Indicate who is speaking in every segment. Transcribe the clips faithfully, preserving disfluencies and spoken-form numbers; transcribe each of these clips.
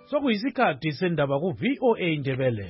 Speaker 1: sokuyisikhathi sendaba ku V O A Ndebele.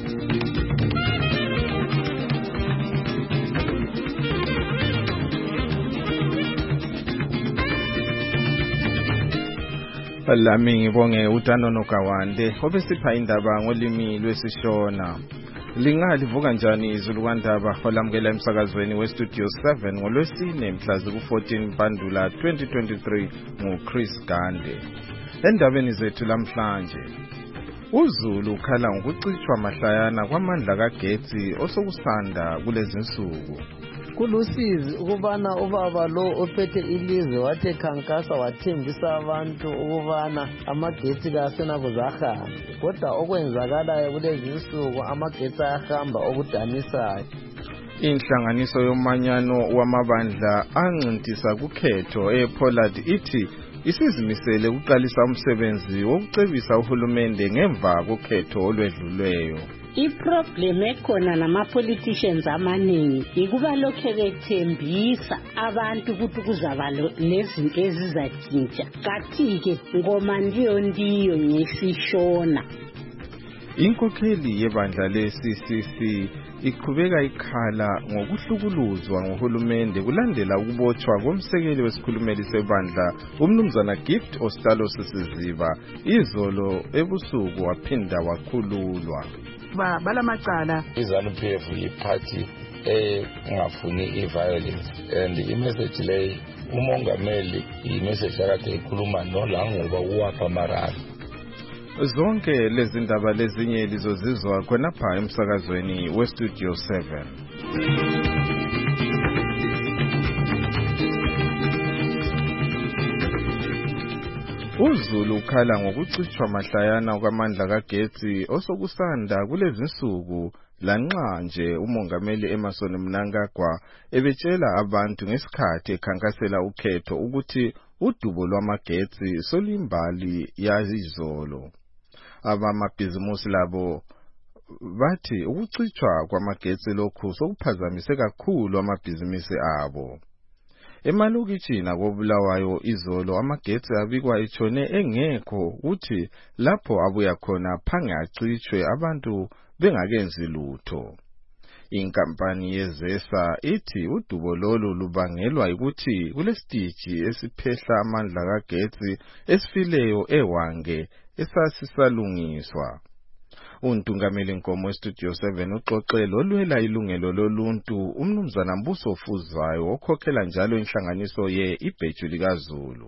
Speaker 2: Lami ngibonge uTanono Kawande obesipha indaba ngolimi lwesishona. Lingalivuka njani izulu kwandaba olamukela emsakazweni weStudio seven ngolwesine mhla ku fourteen Mpandula twenty twenty-three nguChris Gande. Endabeni zethu lamhlanje, uZulu ukhala ngokucishwa mahlayana kwamandla kagetsi osokusanda kulezi nsuku.
Speaker 3: Kulusizi ukubana ubaba lo ophethe ilizwe wathi khankasa wathembisa abantu ukubana amagetsi kasena kuzahamba, kodwa okwenzakalayo kulezi nsuku amagetsi ayahamba okudanisayo.
Speaker 2: Inhlanganiso yomanyano wamabandla ancintisa kukhetho ePollard ithi isizimisele ukuqalisa umsebenzi wokucebisa uhulumende ngemva kokhetho olwedlulweyo.
Speaker 4: I-problem ekhona nama-politicians amaningi ikuba lokhe bethembisa abantu ukuthi kuzaba nezinto ezizatshintsha, kathi-ke ngoma ndiyo ndiyo ngesishona.
Speaker 2: Inkokheli yebandla le-C C C iqhubeka ikhala ngokuhlukuluzwa ngohulumende kulandela ukubotshwa komsekeli wesikhulumeli sebandla umnumzana Gift Ostalo Sisiziba izolo ebusuku waphinda wakhululwa.
Speaker 5: Ba balamacala
Speaker 6: iZANU P F yiparty engafuni i-violence, and i-message le umongameli i-message yakade ikhuluma nolangoba uwapha marara.
Speaker 2: Zonke lezi ndaba lezinye lizozizwa khonapha emsakazweni weStudio seven. uZulu ukhala ngokucishwa mahlayana kwamandla kagetsi osokusanda kulezi nsuku, lanxa nje umongameli Emmerson Mnangagwa ebetshela abantu ngesikhathi ekhankasela ukhetho ukuthi udubo lwamagetsi solimbali yazizolo. Abamabhizimusi labo bathi ukucishwa kwamagetsi lokhu sokuphazamise kakhulu amabhizimusi abo. Emalokitshini koBulawayo izolo amagetsi abikwa itshone engekho, uthi lapho abuya khona phange acishwe abantu bengakenzi lutho. Inkampani yeZESA ithi udubo lolu lubangelwa ukuthi kulesitiji esiphehla amandla kagetsi esifileyo eWange esasisalungiswa. Untungameli Nkomo weStudio seven uxoxelo olwela ilungelo loluntu umnumzana Mbuso Fuzayo okhokhela njalo inhlanganiso ye-Ibheju likaZulu.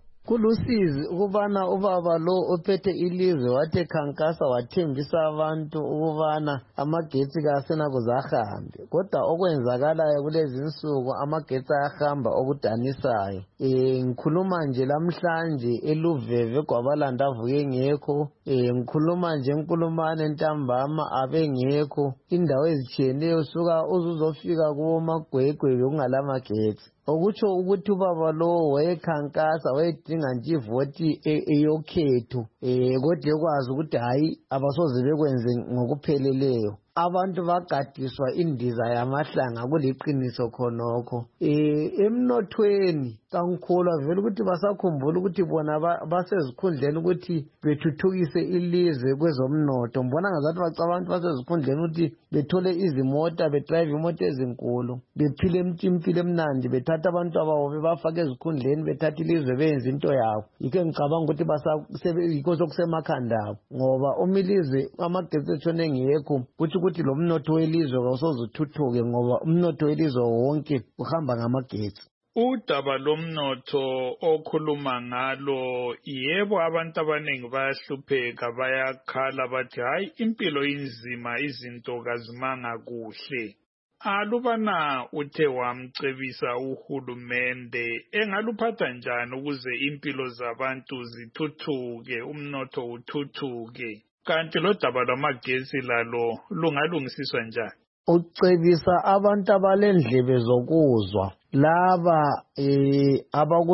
Speaker 3: Kulusizi ukubana ubaba lo ophethe ilizwe wathi khankasa wathembisa abantu ukubana amagetsi kasena kuzahambe, kodwa okwenzakalayo kulezi nsuku amagetsi ayahamba okudanisayo. Eh ngikhuluma nje lamhlanje eLuveve kwabalanda avuke ngekho, eh ngikhuluma nje enkulumane ntambama abengekho, indawo ezitshiyeneyo suka uzuzofika kuMagwegwe kungalamagetsi. Okutsho ukuthi ubaba lo wayekhankasa wayedinga nje ivoti eyokhetho, eh kodwa ekwazi ukuthi hayi abasoze bekwenze ngokupheleleyo. Abantu bagadiswa indiza yamahlanga kuliqiniso khonokho. Eh emnothweni kankholwa vele ukuthi basakhumbula ukuthi bona basezikhundleni ukuthi bethuthukise ilizwe kwezomnotho. Mbona ngazathi bacabantu basezikhundleni ukuthi bethole izimota, bedrive imoto ezinkulu, bephile impilo emnandi, bethatha abantu ababo bebafaka ezikhundleni, bethatha ilizwe benze into yabo. Yike ngicabanga ukuthi basayikho sokusemakhanda abo, ngoba umilizwe amagetsi etshone ngekho kuthi ukuthi lo mnotho welizwe awusoze uthuthuke ngoba umnotho welizwe wonke uhamba ngamagetsi.
Speaker 7: Udaba lomnotho okhuluma ngalo, yebo abantu abaningi bayahlupheka, bayakhala bathi hayi impilo inzima, izinto kazimanga kuhle. Alubana uthe wamcebisa uhulumende engaluphatha njani ukuze impilo zabantu zithuthuke, umnotho uthuthuke, kanti lo daba lwamagetsi lalo lungalungisiswa njani?
Speaker 3: Ucebisa abantu abalendlebe zokuzwa, laba eh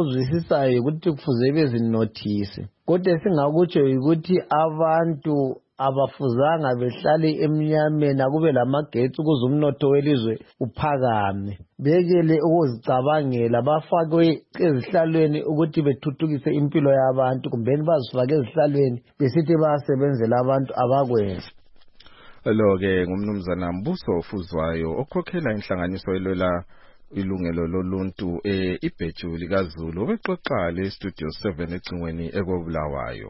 Speaker 3: abakuzwisisayo ukuthi kufuze bezinothise, kodwa singakutsho ukuthi abantu abafuzanga behlale emnyameni akube lamagetsi ukuze umnotho welizwe uphakame. Bekele ukuzicabangela bafakwe ezihlalweni ukuthi bethuthukise impilo yabantu kumbeni bazifake ezihlalweni besithi bayasebenzela abantu abakwenza.
Speaker 2: Lo-ke ngumnumzana Mbuso Ofuzwayo okhokhela inhlanganiso elwela ilungelo loluntu e ibheju likaZulu bexoxa le Studio seven ecingweni ekobulawayo.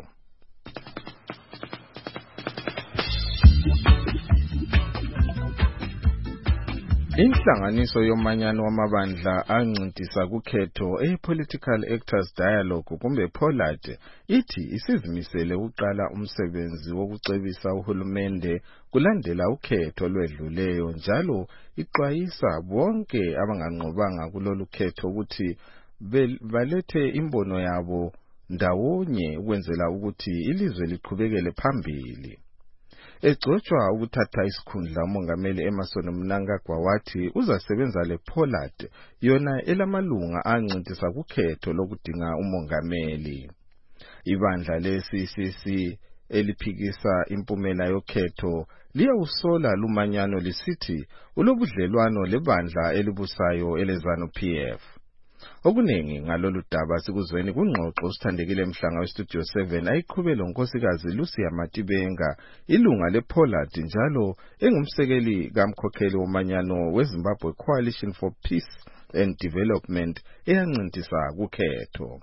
Speaker 2: Inhlanganiso yomanyano wamabandla ancintisa kukhetho e-Political Actors Dialogue kumbe POLAD ithi isizimisele uqala umsebenzi wokucebisa uhulumende kulandela ukhetho lwedluleyo njalo ixwayisa bonke abanganqobanga kulolu khetho ukuthi balethe imbono yabo ndawonye ukwenzela ukuthi ilizwe liqhubekele phambili. Egcotshwa ukuthatha isikhundla umongameli Emmerson Mnangagwa wathi uzasebenza le POLAD yona elamalunga ancintisa kukhetho lokudinga umongameli. Ibandla le-C C C eliphikisa impumela yokhetho liyawusola lumanyano lisithi ulobudlelwano lebandla elibusayo eleZANU P F. Okuningi ngalolu daba sikuzweni kungxoxo sithandekile emhlanga weStudio seven ayiqhubela unkosikazi Lucia Matibenga ilunga lePOLAD njalo engumsekeli kamkhokheli womanyano weZimbabwe Coalition for Peace and Development eyancintisa kukhetho.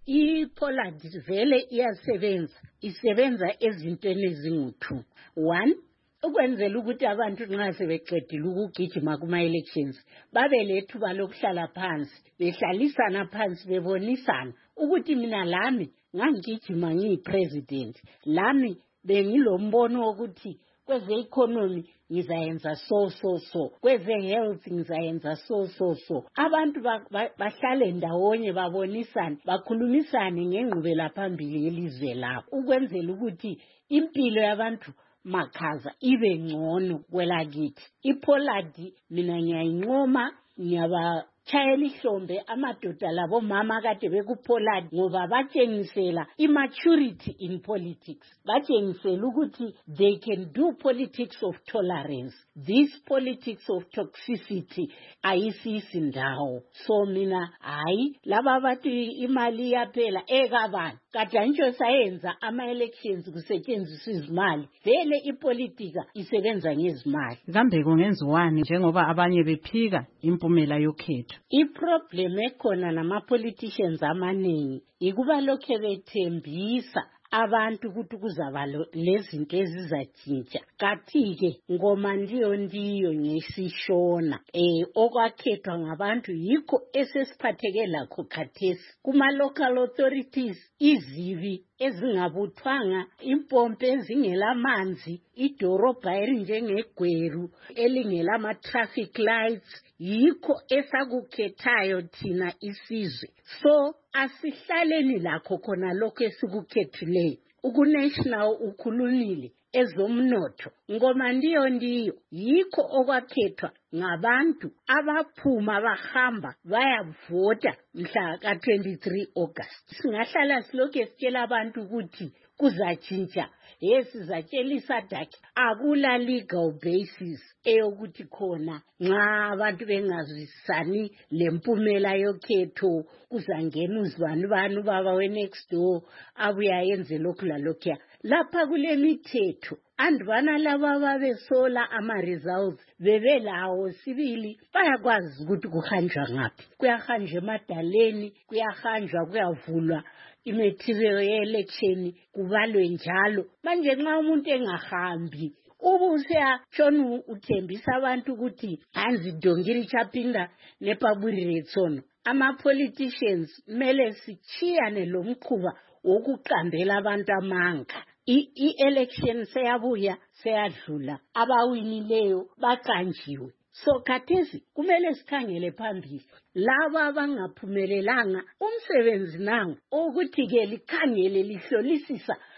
Speaker 4: IPOLAD vele iyasebenza isebenza ezintweni ezingu-two. One, ukwenzela ukuthi abantu nxa sebeqedile ukugijima kuma-elections babe lethuba lokuhlala phansi behlalisana phansi bebonisana ukuthi mina lami ngangigijima ngiyi-president, lami bengilombono wokuthi kweze-economy ngizayenza so so so, kweze-health ngizayenza so so so. Abantu bahlale ndawonye babonisane bakhulumisane ngengqubela phambili yelizwe labo ukwenzela ukuthi impilo yabantu makhaza ibe ngcono kwelakithi. IPOLAD mina ngiyayinqoma, ngiyabachayela ihlombe amadoda labo mama kade bekuPOLAD ngoba batshengisela immaturity in politics. Batshengisela ukuthi they can do politics of tolerance. This politics of toxicity ayisisi ndawo. So mina hayi laba bathi imali yaphela ekabani kadantsho sayenza ama-elections kusetshenziswa izimali vele ipolitika isebenza ngezimali.
Speaker 5: Kambe kungenziwani njengoba abanye bephika impumela yokhetho?
Speaker 4: Iproblem ekhona nama-politicians amaningi ikuba lokhe bethembisa abantu ukuthi kuzaba lezinto ezizatshintsha. Kathi-ke ngoma ndiyo ndiyo ngesishona eh okwakhethwa ngabantu yikho esesiphatheke lakho khathesi kuma-local authorities. Izibi ezingabuthwanga, impompi ezingelamanzi, idorobha elinjengegweru elingelama-traffic lights, yikho esakukhethayo thina isizwe. So asihlaleni lakho khona lokho esikukhethileyo. Ukunational ukhulumile ezomnotho ngoma ndiyo ndiyo yikho okwakhethwa ngabantu abaphuma bahamba bayavota mhla ka twenty-three August. Singahlala silokhu sitshela abantu ukuthi kuzatshintsha, yesizatshela isadaki akula legal basis eyokuthi khona nxa abantu bengazwisani lempumela yokhetho kuzangena uzibani bani baba we-next door abuya yenze lokhu lalokhuya. Lapha kule mithetho andibana laba babesola ama-results bebelawo sibili bayakwazi ukuthi kuhanjwa ngaphi. Kuyahanjwa emadaleni, kuyahanjwa kuyavulwa imaterial ye-election kubalwe njalo. Manje nxa umuntu engahambi ubuseya shonu uthembisa abantu ukuthi hanzi dongiri chapinda nepaburi retsono. Ama-politicians mele sichiyane lo mkhuba wokuqambela abantu amanga. I-election seyabuya seyadlula abawinileyo baqanjiwe. So khathesi kumele sikhangele phambili laba abangaphumelelanga umsebenzi nangu ukuthi ke likhangele lihlolisisa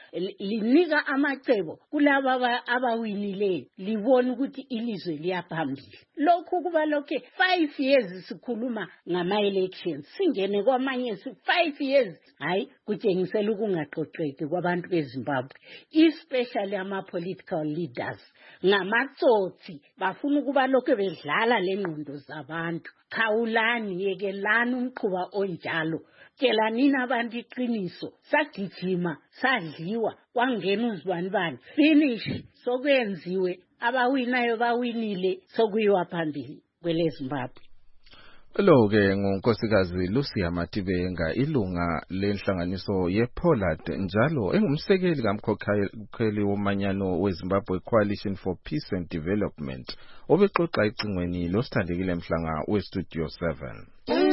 Speaker 4: linika amacebo kulaba abawinileyo libona ukuthi ilizwe liyaphambili. Lokhu kuba lokho five years sikhuluma ngama-elections singene kwamanye five years hayi kutshengisela ukungaqoqeki kwabantu beZimbabwe, especially ama-political leaders ngamatsotsi bafuna ukuba lokho bedlala lengqondo zabantu. Khawulani yekelani umkhuba onjalo, tshelanini abantu iqiniso, sagijima sadliwa kwangena uzibani finish sokwenziwe abawinayo bawinile sokuyiwa phambili kwele Zimbabwe.
Speaker 2: Lo ke ngunkosikazi Lucia Matibenga, ilunga lenhlanganiso yePollard njalo engumsekeli kamkhokheli womanyano weZimbabwe Coalition for Peace and Development, obexoxa icingweni losithandekile mhlanga weStudio seven.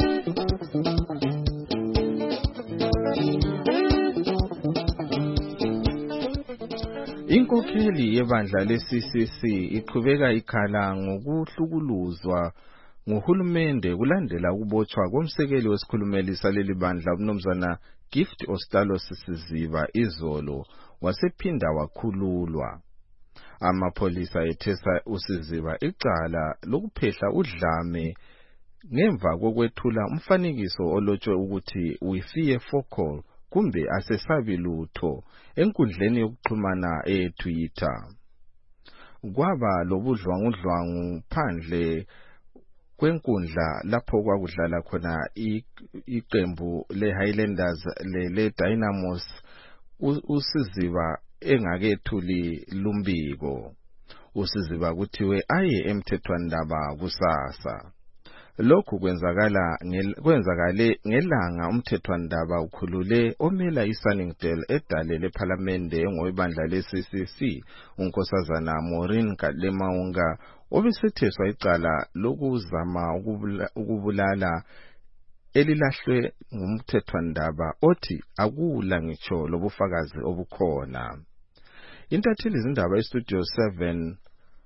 Speaker 2: Inkokheli yebandla le-C C C iqhubeka ikhala ngokuhlukuluzwa nguhulumende kulandela ukubotshwa komsekeli wesikhulumeli saleli bandla uMnumzana Gift Ostalos Siziba izolo wasephinda wakhululwa. Amapholisa ethesa uSiziba icala lokuphehla udlame ngemva kokwethula umfanekiso olotshwe ukuthi uyifiye focol kumbe asesabi lutho enkundleni yokuxhumana eTwitter. Kwaba lobudlwangudlwangu phandle kwenkundla lapho kwakudlala khona iqembu leHighlanders leDynamos uSiziba engakethuli lumbiko. uSiziba kuthiwe aye emthethwandaba kusasa. Lokhu kwenzakala kwenzakale ngelanga umthethwandaba ukhulule omela iSunningdale edale lePhalamende ngowebandla le-C C C unkosazana Maureen Kademaunga obesetheswa icala lokuzama ukubulala elilahlwe ngumthethwandaba othi akula ngitsho lobufakazi obukhona. Intatheli zindaba eStudio seven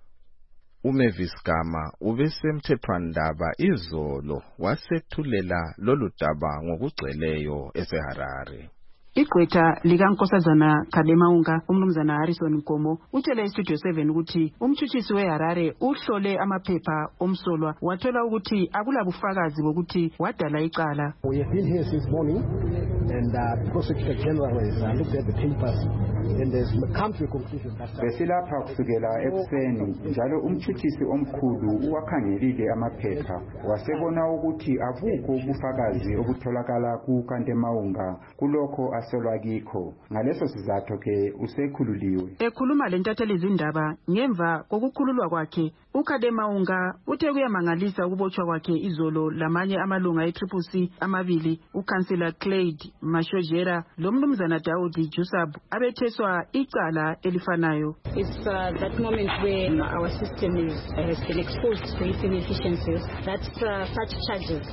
Speaker 2: uMavis Gama ubesemthethwandaba izolo wasethulela lolu daba ngokugcweleyo eseHarare.
Speaker 8: Igqwetha likankosazana Kademaunga uMnumzana Harrison Nkomo utshele iStudio seven ukuthi umtshutshisi weHarare uhlole amaphepha omsolwa wathola ukuthi akula bufakazi bokuthi wadala icala.
Speaker 9: We have been here since morning and uh, the Prosecutor General has uh, looked at the papers and has come to a conclusion that
Speaker 10: besilapha kusukela ekuseni njalo umtshutshisi omkhulu uwakhangelile amaphepha wasebona ukuthi abukho ubufakazi obutholakala kuKademaunga kulokho asolwa kikho. Ngaleso sizathu ke usekhululiwe.
Speaker 8: Ekhuluma lentatheli zindaba ngemva kokukhululwa kwakhe, uKademaunga uthe kuyamangalisa ukubotshwa kwakhe izolo lamanye amalunga e-Triple C amabili, uKhansila Clyde Mashojera loMnumzana Daudi Jusab abetheswa icala elifanayo.
Speaker 11: It's uh, that moment where our system is, uh, has been exposed to its inefficiencies that uh, such charges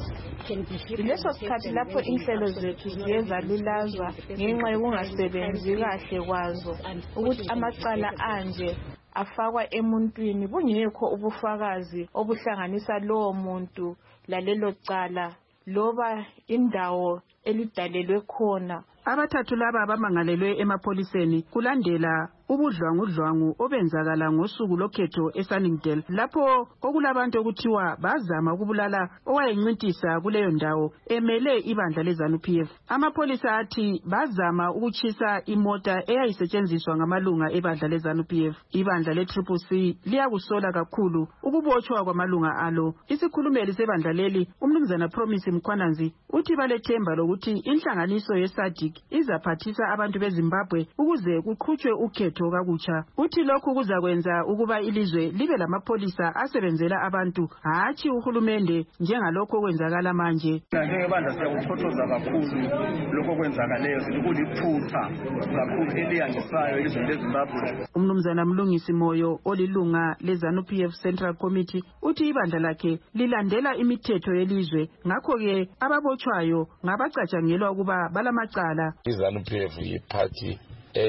Speaker 12: leso sikhathi lapho inhlelo zethu ziye zalulazwa ngenxa yokungasebenzi kahle kwazo ukuthi amacala anje afakwa emuntwini bungekho ubufakazi obuhlanganisa lowo muntu lalelo cala loba indawo elidalelwe khona.
Speaker 8: Abathathu laba abamangalelwe emapholiseni kulandela ubudlwangudlwangu obenzakala ngosuku lokhetho eSunningdale lapho okulabantu okuthiwa bazama ukubulala owayencintisa kuleyo ndawo emele ibandla leZANU-P F. Amapholisa athi bazama ukutshisa imota eyayisetshenziswa ngamalunga ebandla leZANU-P F. Ibandla le-Triple C liyakusola kakhulu ukubotshwa kwamalunga alo. Isikhulumeli sebandla leli uMnumzana Promise Mkhwananzi uthi balethemba lokuthi inhlanganiso yeSADC izaphathisa abantu beZimbabwe ukuze kuqhutshwe ukhetho kakutsha. Uthi lokhu kuzakwenza ukuba ilizwe libe lamapholisa asebenzela abantu hatshi uhulumende njengalokho okwenzakala manje.
Speaker 13: Njengebandla siyakuthothoza kakhulu lokho kwenzakaleyo sikuliphutha kakhulu eliyandisayo ilizwe leZimbabwe.
Speaker 8: Umnumzana Mlungisi Moyo olilunga leZANU-P F Central Committee uthi ibandla lakhe lilandela imithetho yelizwe ngakho ke ababotshwayo ngabacatshangelwa ukuba balamacala.
Speaker 6: iZANU-P F yiparty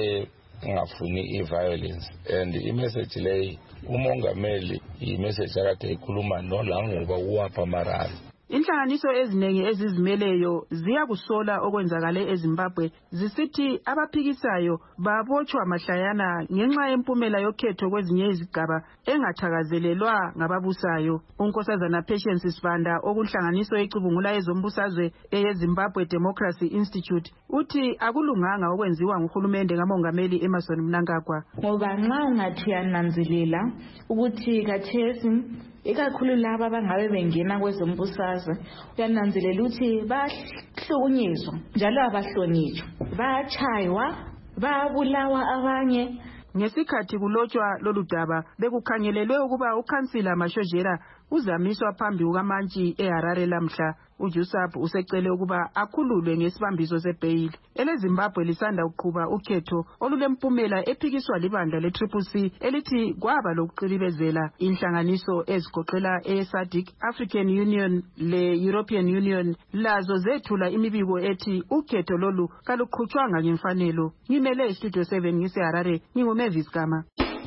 Speaker 6: engafuni i-violence and imessage leyi umongameli imessage akade ikhuluma nolanguba uwapha Marara
Speaker 8: inhlanganiso eziningi ezizimeleyo ziyakusola okwenzakale eZimbabwe zisithi abaphikisayo babotshwa mahlayana ngenxa yempumela yokhetho kwezinye izigaba engathakazelelwa ngababusayo. uNkosazana Patience Sibanda okunhlanganiso ecubungula ezombusazwe eyeZimbabwe Democracy Institute uthi akulunganga okwenziwa nguhulumende kamongameli Emmerson Mnangagwa.
Speaker 12: Ngoba nxa ungathi yananzelela ukuthi kathesi ikakhulu laba abangabe bengena kwezombusazwe uyananzelela ukuthi bahlukunyezwa njalo abahlonitshwa, bayachaywa, bayabulawa abanye.
Speaker 8: Ngesikhathi kulotshwa lolu daba bekukhangelelwe ukuba ukhansila Mashojera uzamiswa phambi kukaMantshi eHarare lamhla. uJusap usecele ukuba akhululwe ngesibambiso sebhayili. EleZimbabwe lisanda ukuqhuba ukhetho olulempumela ephikiswa libandla le-Triple C elithi kwaba lokuqilibezela inhlanganiso ezigoqela e-SADC, African Union le-European Union lazo zethula imibiko ethi ukhetho lolu kaluqhutshwanga ngemfanelo. Ngimele iStudio seven ngiseHarare, nginguMavis Gama.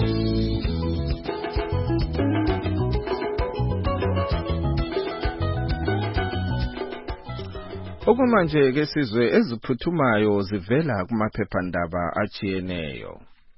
Speaker 2: Okumanje ke sizwe eziphuthumayo zivela kumaphephandaba achiyeneyo.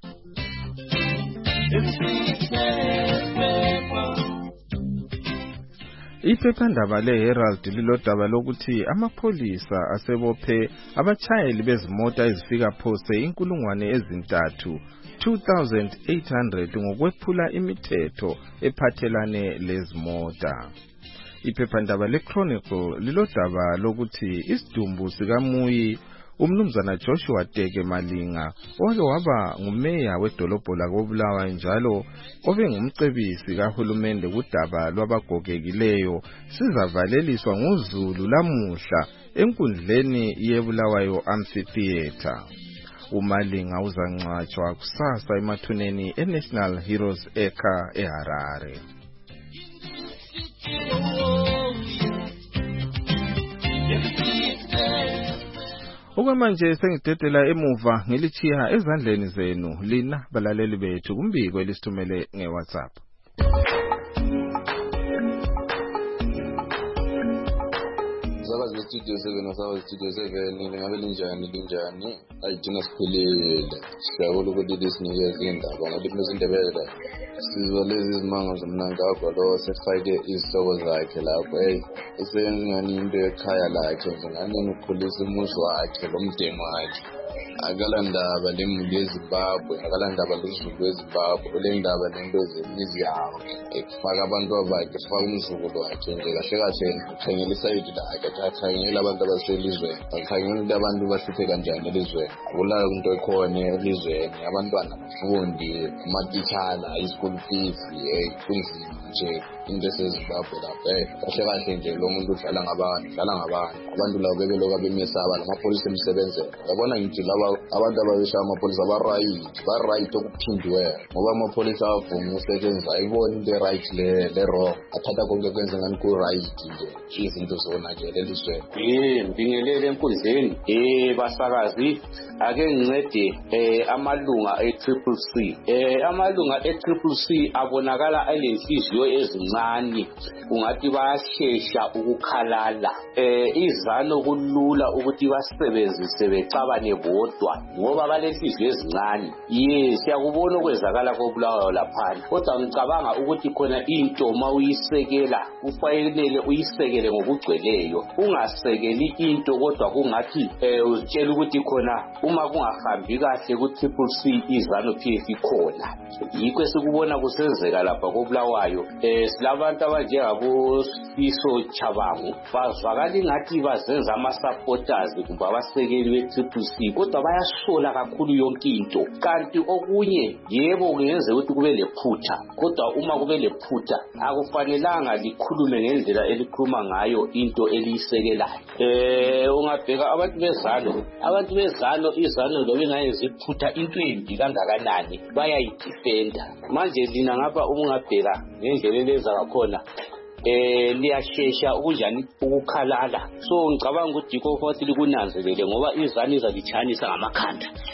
Speaker 2: Iphephandaba leHerald lilodaba lokuthi amapholisa asebophe abachayeli bezimota ezifika phose inkulungwane ezintathu two thousand eight hundred ngokwephula imithetho ephathelane lezimota. Iphephandaba leChronicle lilodaba lokuthi isidumbu sikaMuyi umnumzana Joshua Teke Malinga owake waba ngumeya wedolobho lakoBulawayo njalo obe ngumcebisi kahulumende kudaba lwabagogekileyo sizavaleliswa ngoZulu lamuhla enkundleni yeBulawayo Amphitheatre. uMalinga uzangcwatshwa kusasa emathuneni eNational Heroes Eka eHarare. Okwamanje sengidedela emuva ngilichiya ezandleni zenu lina balaleli bethu kumbiko elisithumele ngeWhatsApp.
Speaker 14: Sakazi studio seven sakazi studio seven ngabe linjani linjani ayidina siphilile siyabona ukuthi lisinikeze indaba ngalithi mesindebele sizwa lezi zimanga zomnangagwa lo sefake izihloko zakhe lapho hey esengani into ekhaya lakhe ngani ukukhulisa umuzi wakhe lomdeni wakhe akalandaba lemuli yeZimbabwe akalandaba lezulu eZimbabwe le ndaba lento zemizi yawo ekufaka abantu abakhe efaka umzukulu wakhe nje kahle kahle khangela isayidi lakhe akhangela abantu abaselizweni akhangela ukuthi abantu bahluphe kanjani elizweni akulayo into ekhona elizweni abantwana bafundi amatitshala i-school fees kunzima nje into eseZimbabwe lapho eh kahle kahle nje lo muntu udlala ngabantu udlala ngabantu abantu labo bebeloka bemesaba namapholisa emsebenzeni yabona ngithi laba abantu ababisha amapholisa ba-right ba-right okuphindiwe ngoba amapholisa avuma usebenza ayibona into right le le wrong athatha konke kwenze ngani ku-right nje izinto zonakele elizweni.
Speaker 15: Eh ngibingelele enkundleni eh basakazi ake ngincede eh amalunga e-Triple C eh amalunga e-Triple C abonakala alenhliziyo ezincane ungathi bayashesha ukukhalala eh izano kulula ukuthi basebenzise becabane bodwa ngoba balenhliziyo ezincane. Yes siyakubona okwenzakala koBulawayo lapha kodwa ngicabanga ukuthi khona into mawuyisekela ufanele uyisekele ngokugcweleyo ungasekeli into kodwa kungathi eh uzitshela ukuthi khona uma kungahambi kahle ku-Triple C izano P F ikhona. Yikho esikubona kusenzeka lapha koBulawayo eh silabantu abanjengabo Siso Chabangu bazwakala ingathi bazenza ama-supporters kumbe abasekeli be-Triple C kodwa bayasola kakhulu yonke into kanti okunye yebo kungenzeka ukuthi kube lephutha kodwa uma kube lephutha akufanelanga likhulume ngendlela elikhuluma ngayo into eliyisekelayo. Eh ungabheka abantu bezalo abantu bezalo izano lo bengayenza iphutha into embi kangakanani bayayidefenda manje lina ngapha ungabheka ngendlela elenza ngakhona eh liyashesha ukunjani ukukhalala so ngicabanga ukuthi konke likunanzelele ngoba izani izalithanisa ngamakhanda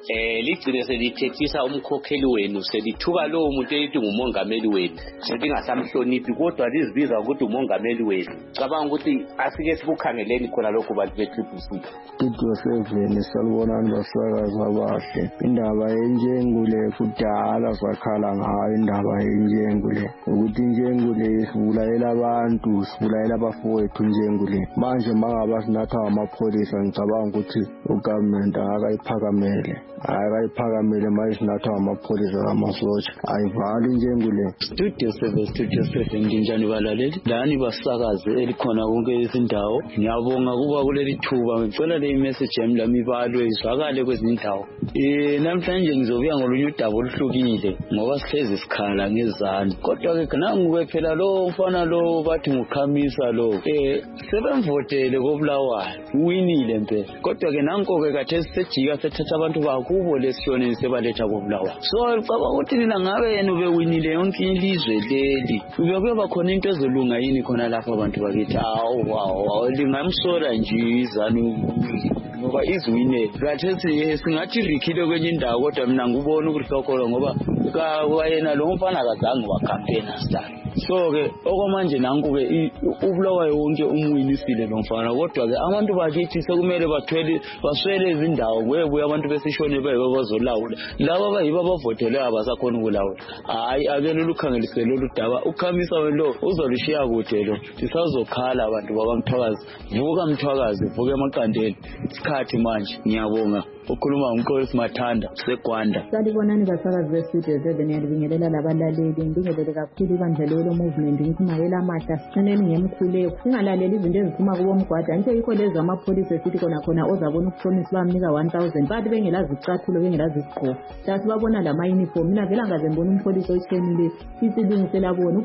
Speaker 15: eh ligcine selithethisa umkhokheli wenu selithuka lowo muntu elithi ngumongameli wenu selingasamhloniphi kodwa lizibiza ukuthi umongameli wenu cabanga ukuthi asike sikukhangeleni khona lokho bantu be-Triple C.
Speaker 16: Studio seven salibonani basakazi abahle indaba yenjengule kudala sakhala ngayo indaba yenjengule ukuthi injengule sibulayela abantu sibulayela abafowethu njengule manje mangaba sinatha amapholisa ngicabanga ukuthi ugovernment akayiphakamele akayiphakamele manje sinatha amapholisa amasotsha ayivali njengule.
Speaker 17: Studio seven Studio seven nginjani balaleli lani basakazi elikhona konke izindawo ngiyabonga kuba kuleli thuba ngicela le message yami lami ibalwe izwakale kwezinye indawo. Eh namhlanje ngizobuya ngolunye udaba oluhlukile ngoba sihlezi sikhala ngezani kodwa ke nangu phela lo mfana lo bathi ngukhamisa lo eh sebemvotele koBulawayo uwinile impela kodwa ke nanko ke kathe sejika sethatha abantu bakubo lesiyone sebaletha koBulawayo so licaba ukuthi nina ngabe yena ubewinile yonke ilizwe leli ubekuba khona into ezolunga yini khona lapha abantu bakithi awu wow lingamsola nje izanu ngoba izwine kathi singathi rikhile kwenye indawo kodwa mina ngubona ukuthi lokho ngoba kayena lo mfana akazange wakampaign start so ke okwamanje nanku ke uBulawayo wonke umwinisile lo mfana kodwa ke abantu bakithi sekumele bathwele baswele izindawo kwebuye abantu besishone baye bazolawula laba bayiba bavotele abasakhona ukulawula hayi akele lukhangelise lolu daba ukhamisa lo uzolishiya kude lo sisazokhala abantu babamthwakazi vuka mthwakazi vuka emaqandeni isikhathi manje ngiyabonga ukhuluma umqolisi Mathanda seGwanda.
Speaker 18: Salibonani basakazi bestudio seven yalibingelela labalaleli ngibingelele kakhulu ibandla lo movement ngikumayela amahla siqineni ngemkhuleko singalaleli izinto eziphuma kubo mgwada into yikho lezi amapholisa esithi khona khona ozabona ukupromise bamnika one thousand bathi bengelazi icathulo bengelazi isiqo hlathi babona lama uniform mina vela ngaze ngibona umpolisi otshenile isilungisela bona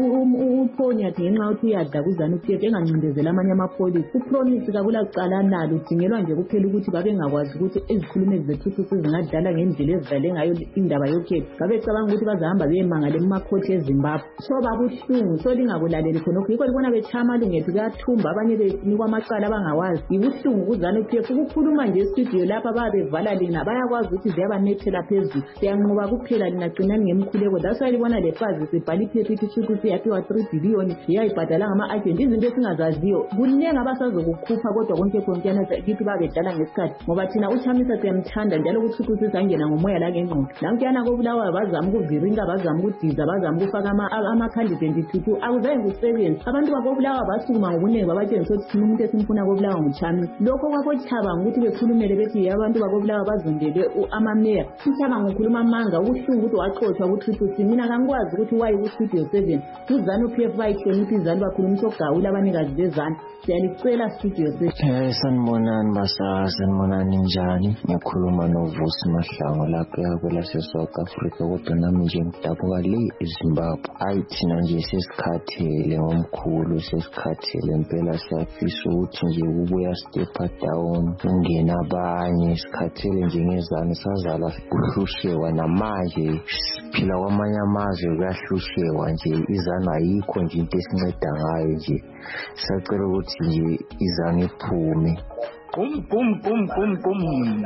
Speaker 18: uphonya athi ngenxa ukuthi uyadla kuzana uPF engancindezela amanye amapholisa upromise kakula kucala nalo udingelwa nje kuphela ukuthi babengakwazi ukuthi izikhulume zethu sizingadlala ngendlela ezidlale ngayo indaba yokhetho ngabe cabanga ukuthi bazahamba beyemangala emakhoti eZimbabwe so babuhlungu so lingakulaleli khonokho yikho libona betshaya amalungethu kuyathumba abanye benikwa amacala abangawazi ibuhlungu kuzana uPF ukukhuluma nje estudio lapha babevala lina bayakwazi ukuthi ziyabanethela phezulu siyanqoba kuphela lina qinani ngemkhuleko that's why libona le fazi sibhala iPF ithi ukuthi yaphiwa three billion iyayibhadala ngama-agent izinto esingazaziyo kuningi abasazokukhupha kodwa konke konkiyana kithi babedlala ngesikhathi ngoba thina uChamisa siyamthanda njalo ukuthi ukuthi sangena ngomoya la ngengqondo nankuyana koBulawayo bazama ukuviringa bazama ukudiza bazama ukufaka ama-candidate thuthu akuzange kusebenze abantu bakoBulawayo basukuma ngobunengi babatshengisa ukuthi thina umuntu esimfuna koBulawayo nguChamisa lokho kwakoThabanga ukuthi bekhulumele bethi abantu bakoBulawayo bazondele amameya uThabanga ukhuluma amanga ubuhlungu ukuthi waxoshwa ku-Triple C mina kangikwazi ukuthi waye ku-Studio seven kuzana uPF bayihlonipha izanu bakhulumisa ogawula abanikazi bezanu siyalicela Studio seven.
Speaker 16: Sanibonani basazi sanibonani njani ngikhuluma noVusi Mahlangu lapha kwelase South Africa kodwa nami nje ngidabuka le eZimbabwe ayi thina nje sesikhathele ngomkhulu sesikhathele impela siyafisa ukuthi nje ubuya step down ungena abanye sikhathele nje ngezani sazala kuhlushewa namanje siphila kwamanye amazwe kuyahlushewa nje izana ayikho nje into esinceda ngayo nje sacela ukuthi nje izana iphume.
Speaker 19: Bum bum bum bum bum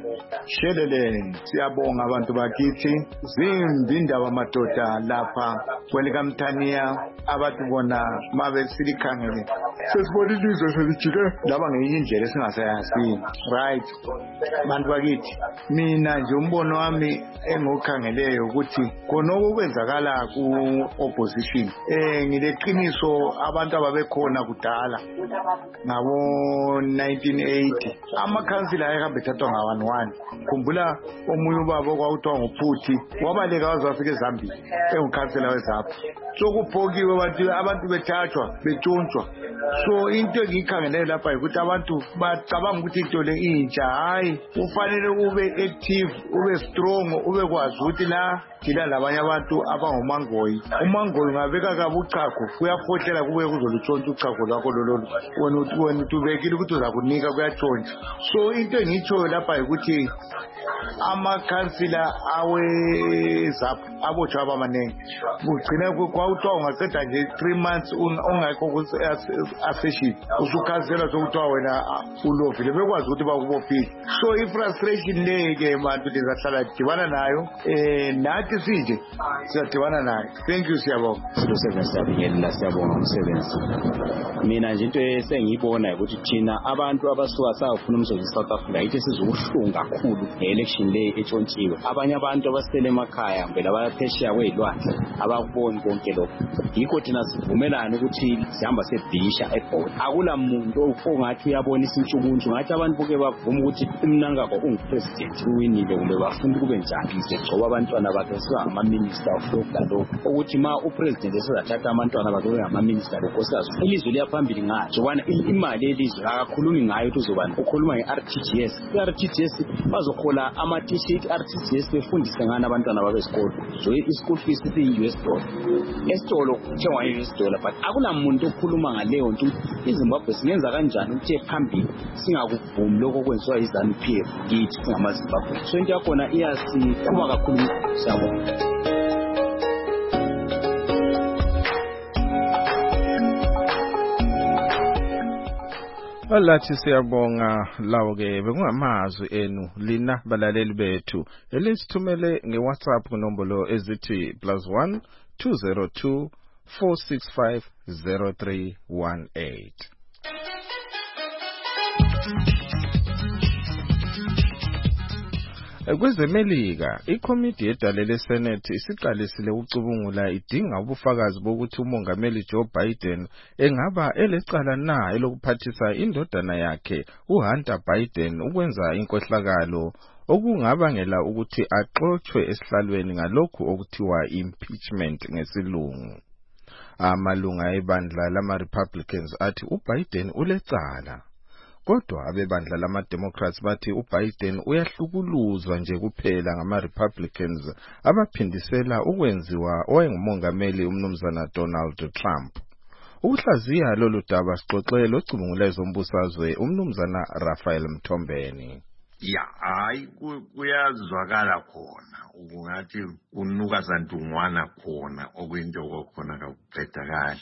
Speaker 19: shelele siyabonga abantu bakithi zimbi indaba madoda lapha kwelikamthaniya abathi bona mabe silikhangele sesibona ilizwe selijike laba ngenye indlela esingasayazi right bantu bakithi mina nje umbono wami engokhangeleyo ukuthi konoko kwenzakala ku opposition eh ngileqiniso abantu ababekhona kudala ngabo nineteen eighty amakhansila ayahambe thathwa nga one one khumbula omunye ubaba okwakuthiwa nguphuthi wabaleka waze wafika eZambia engukhansila weZapha so kuphokiwe abantu abantu bethathwa betshontshwa so into engiyikhangeleyo lapha ukuthi abantu bacabanga ukuthi into le intsha hayi ufanele ube active ube strong ube kwazi ukuthi la thina labanye abantu abangomangoyi umangoyi ungabeka kabi uchago kuyafotlela kube kuzolutshontsha uchago lwakho lololu wena wena utubekile ukuthi uzakunika kuyatshontsha. So into engitshoyo lapha ukuthi amakhansila awezaphu abotshwa abamanengi kugcina kwakuthiwa ungaqeda nje three months ungekho aseshini usukhanselwa sokuthiwa wena ulovile bekwazi ukuthi bakubophile. So i-frustration le-ke bantu lizahlala dibana nayo um nathi sinje sizadibana nayo. Thank you, siyabonga.
Speaker 20: Siloseven siyabingelela, siyabonga umsebenzi. Mina nje into esengiyibona ukuthi thina abantu abasuka sayafuna umsebenzi South Africa yithi sizokuhlunga kakhulu nge-election le etshontshiwe. Abanye abantu abasele emakhaya ngempela bayaphesheya kwezilwandle abakuboni konke lokho. Yikho thina sivumelana ukuthi sihamba sebhisha eBholi. Akula muntu ongathi uyabonisa intshukuntshu ngathi abantu boke bavuma ukuthi umnankako ungupresident uwinile kumbe bafunda kube njani ngizegcoba abantwana bakhe singama minister of lokho ukuthi ma upresident esezathatha abantwana bakhe ngama minister lokho sazo ilizwe liyaphambili ngayo jobana imali elizwe akakhulumi ngayo tuzobana ukhuluma ngeR T G S. iR T G S bazokhola ama t-shirt R T G S befundise ngana abantwana babe esikolo so i-school fees i-U S dollar esitolo kuthengwa i-U S dollar but akula muntu okhuluma ngaleyo nto iZimbabwe singenza kanjani ukuthi phambili singakuvumi lokho kwenziwa iZANU P F kithi singamaZimbabwe. So into yakhona iyasiqhuba kakhulu siyabonga.
Speaker 2: Alathi siyabonga lawo-ke bekungamazwi enu lina balaleli bethu elisithumele nge-WhatsApp kunombolo ezithi plus one two zero two four six five zero three one eight. Kwezemelika ikomiti yedale leSenate isiqalisile ukucubungula idinga ubufakazi bokuthi umongameli Joe Biden engaba elecala na elokuphathisa indodana yakhe uHunter Biden ukwenza inkohlakalo okungabangela ukuthi axoxwe esihlalweni ngalokhu okuthiwa impeachment ngesilungu. Amalunga ebandla lama Republicans athi uBiden ulecala. Kodwa abebandla lama Democrats bathi uBiden uyahlukuluzwa nje kuphela ngama Republicans abaphindisela ukwenziwa owayengumongameli umnumzana Donald Trump. Ukuhlaziya lolu daba sixoxe locubungula ezombusazwe umnumzana Raphael Mthombeni.
Speaker 21: Ya hayi kuyazwakala khona ungathi unuka santungwana khona okuyinto kokhona kakuqeda kahle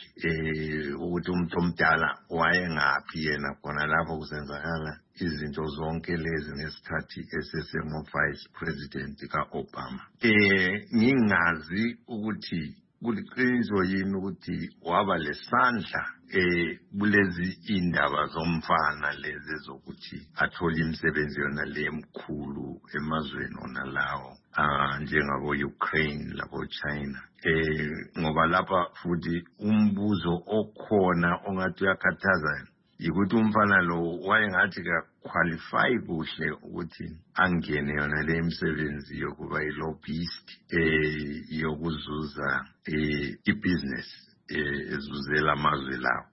Speaker 21: eh ukuthi umuntu omdala wayengaphi yena khona lapho kusenzakala izinto zonke lezi ngesikhathi esesengo vice president kaObama. Eh ngingazi ukuthi kuliqiniso yini ukuthi waba lesandla eh kulezi indaba zomfana lezi zokuthi athola imisebenzi yona lemkhulu emazweni ona lawo ah njengabo Ukraine labo China eh ngoba lapha futhi umbuzo okhona ongathi uyakhathaza yikuthi umfana lo wayengathi ka qualify kuhle ukuthi angene yona le imisebenzi yokuba i-lobbyist eh yokuzuza eh i-business eh ezuzela amazwe lawo.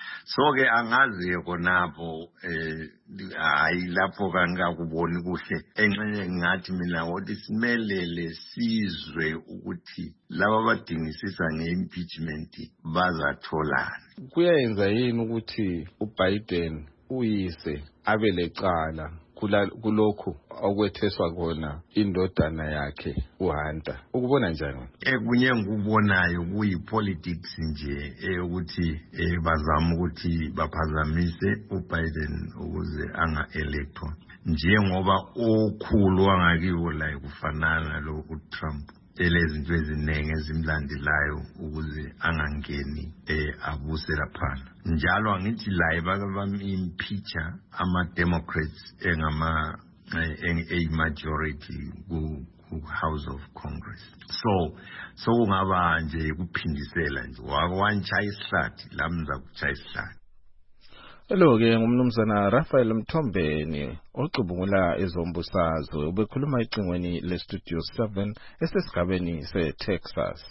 Speaker 21: So ke angazi khonapho eh hayi lapho kangakuboni kuhle enxenye ngathi mina ukuthi simelele sizwe ukuthi laba badingisisa ngeimpeachment bazatholana.
Speaker 2: Kuyayenza yini ukuthi uBiden uyise abelecala kulokhu okwetheswa kona indodana yakhe uHunter? Ukubona njani?
Speaker 21: Ekunye ngikubonayo kuyipolitics nje eyokuthi bazama ukuthi baphazamise uBiden ukuze anga electwa njengoba okhulu wangakiwo la kufanana lo uTrump elezinto eziningi ezimlandelayo ukuze angangeni eh abuse laphana. Njalo angithi la bamimpeacha ama Democrats engama a majority ku House of Congress. So so ungaba nje kuphindisela nje wawanchaya isihlathi lamza kuchaya isihlathi.
Speaker 2: Hello ke ngumnumzana Raphael Mthombeni ocubungula ezombusazwe ubekhuluma icingweni le Studio seven esesigabeni seTexas.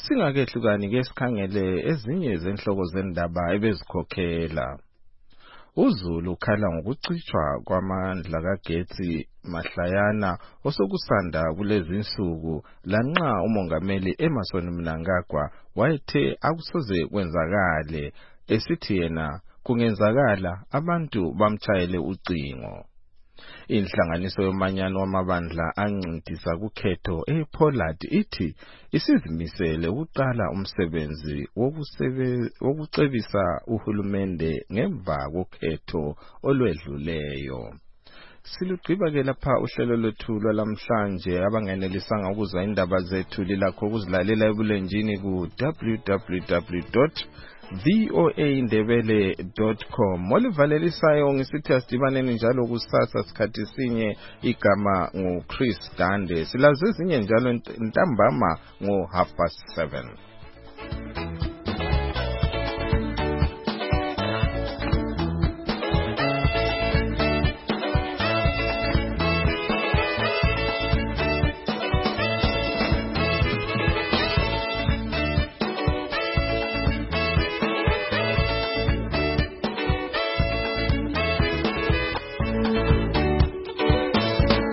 Speaker 2: Singakehlukani ke sikhangele ezinye zenhloko zendaba ebezikhokhela. uZulu ukhala ngokucitshwa kwamandla kagetsi mahlayana osokusanda kulezi insuku lanxa umongameli Emmerson Mnangagwa wayethe akusoze kwenzakale esithi yena kungenzakala abantu bamchayele ucingo. Inhlanganiso yomanyano wamabandla ancintisa kukhetho ePollard ithi isizimisele ukuqala umsebenzi wokucebisa uhulumende ngemva kokhetho olwedluleyo. Silugqiba ke lapha uhlelo lwethu lwalamhlanje. Abangenelisanga ukuzwa indaba zethu lilakho ukuzilalela ebulenjini ku w w w dot voa ndebele dot com. Olivalelisayo ngisithi asidibaneni njalo kusasa sikhathi sinye. Igama ngu Chris Dande. Silaze ezinye njalo ntambama ngo half past seven.